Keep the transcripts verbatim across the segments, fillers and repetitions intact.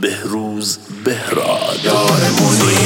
بهروز بهراد. یارمونی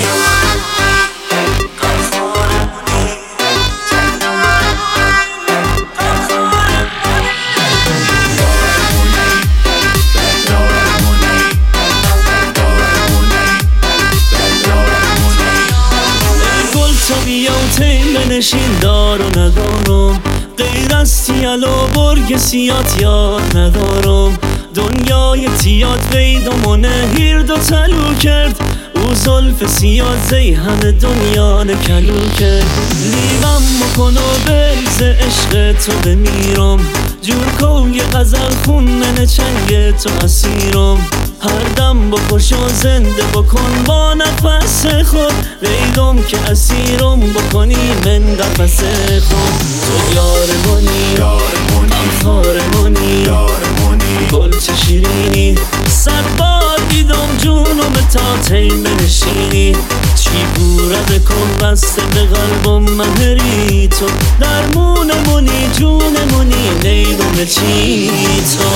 بیا و تیم بنشین دار و ندارم، غیر از تیل و برگ سیات یاد ندارم. دنیای تیاد ویدم و نهیر دو تلو کرد، او زلف سیاد زی همه دنیا نکلو کرد. لیوم مکن و بلز عشق تو بمیرم، جور کن یه غزل خون من چنگ تو اسیرم. هر دم بکش و زنده بکن با نفس خود، ویدم که اسیرم بکنی من قفس خود. تو یارمونی من خارمونی، گل چه شیرینی صد بار دیدم جونم تا تیم بنشینی. چی بورد کن بسته به قلبم مهری تو، درمونمونی جونمونی نیدم چی تو.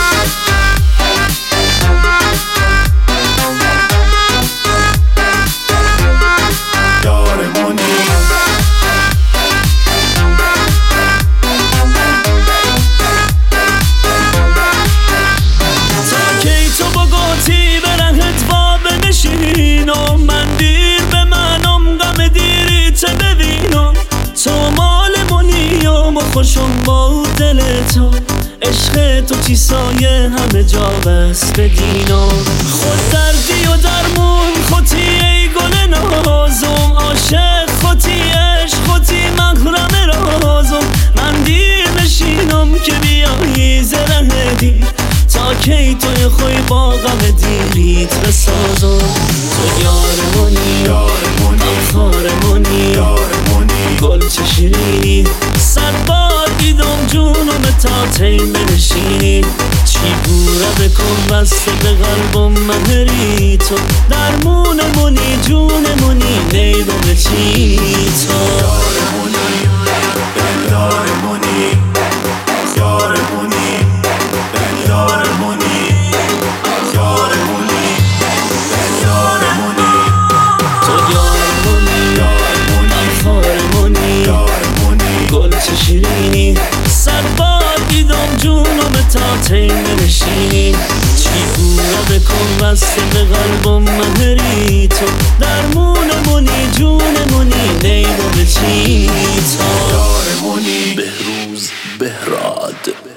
من دیر به منم غم دیری ته ببینم، تو مال منیم و خوشم با دل تو. عشق تو چی سایه همه جا بس بدینم، خود دردی و درمون خودی ای گل نازم. عاشق خودی عشق خودی مغرم رازم. من دیر نشینم که بیایی زره دیر، تا کی توی خوی با غم دیریت بسازم. تو یارمونی من خارمونی، گل چه شیرینی صد بار دیدم جونم تا تیم بنشینی. چی بوره بکن بسته به قلبم مهری تو، درمونمونی جونمونی نیدم چی تو. یارمونی یارمونی یارمونی یارمونی یارمونی یارمونی تو یارمونی من خارمونی، گل چه شیرینی صد بار دیدم جونم تا تیم بنشینی. چی بوره بکن بسته به قلبم مهری تو، درمونمونی جونمونی نیدم چی تو. یارمونی بهروز بهراد.